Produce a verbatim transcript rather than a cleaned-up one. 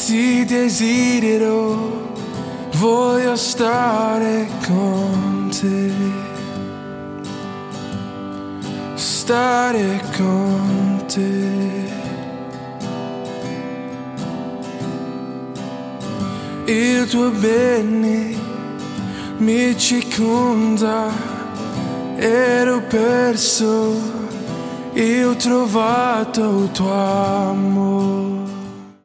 ti desidero, voglio stare con te, stare con te. Il tuo bene mi circonda, ero perso e ho trovato il tuo amore.